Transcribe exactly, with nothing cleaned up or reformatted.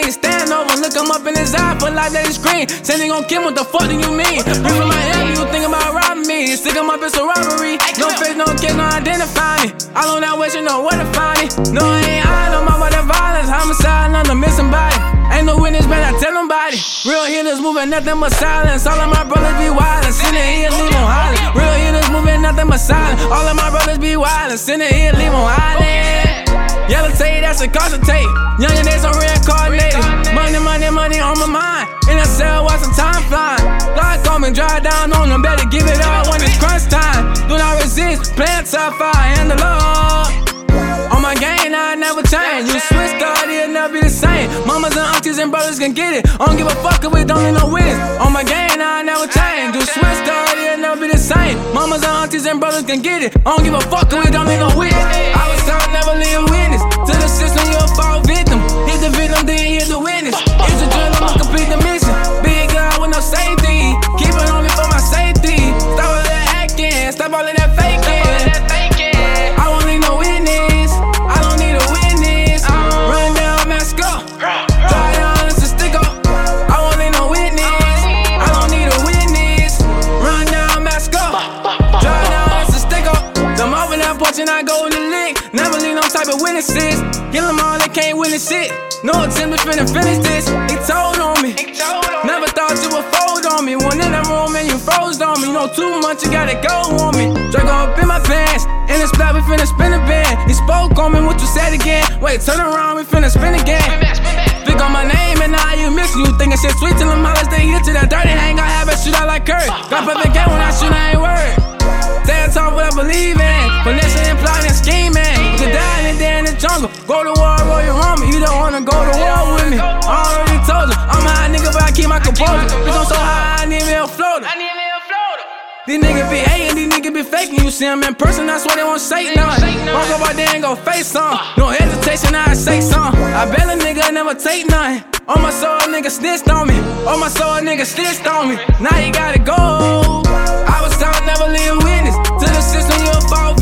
lean. Stand over, look him up in his eye, put like that he scream. Say they gon' kill him, what the fuck do you mean? You from Miami, you think about robbing me. Stick him up, it's a robbery. No face, no kiss, no identify me. All on that way, you know where to find me. No, I ain't high, no more about that violence. Homicide, none of missing body. Ain't no witness, man, I tell nobody. Real hitters moving, nothing but silence. All of my brothers be wildin', send it here, leave them hollering. Real hitters moving, nothing but silence. All of my brothers be wildin', send it here, leave them hollering. Yellow tape, that's a concentrate. Youngin' days on reincarnated. Money, money, money on my mind. In a cell, watch some time flying. God come and drive down on them, better give it all when it's crunch time. Do not resist, plant top fire, and the Lord. On my game, I never change. You switch, God, it'll never be the same. Mamas and aunties and brothers can get it. I don't give a fuck if we don't need no wins. On my game, I never change. You switch, God, it'll never be the same. Mamas and aunties and brothers can get it. I don't give a fuck if we don't need no wins. I was taught never leave a witness. To the system, you'll fall victim. Hit the victim, then hit the witness. It's a drill, I'ma complete the mission. Big girl with no safety. Keep it on me for my safety. Stop all that hacking. Stop all of that faking. I won't need no witness. I don't need a witness. Run down, mask up. Try down, it's a stick up. I won't need no witness. I don't need a witness. Run down, mask up. Try down, it's a stick up. Them over that porch and I go in the lick. Never leave no type of witnesses. Kill them all, they can't witness shit. No attempt to finna finish this. He told on me. Never thought you would fold on me. One in the room and you froze on me. Know too much, you gotta go on me. Draco up in my pants. In the splat, we finna spin a band. He spoke on me, what you said again. Wait, turn around, we finna spin again. Speak on my name and now you missing. You thinking shit sweet till them hollers, they hit to that dirty. Ain't got habit, shoot out like Curry. Got perfect game when I shoot, I ain't worried. Stand tall what I believe in. Finessing and plotting and scheming. You can die in there in the jungle. Go to war, roll your homie. You don't wanna go to war with me. I already told you, I'm a high nigga, but I keep my composure. Bitch, I'm so high, I need me a floater. These niggas be hating, these niggas be faking. You see them in person, that's why they won't say nothing. Walk up out there and go face some. No hesitation, I say something. I bet a nigga never take nothing. On my soul, nigga snitched on me. On my soul, nigga snitched on me. Now you gotta go. I was taught never leave a witness. To the system, you'll fall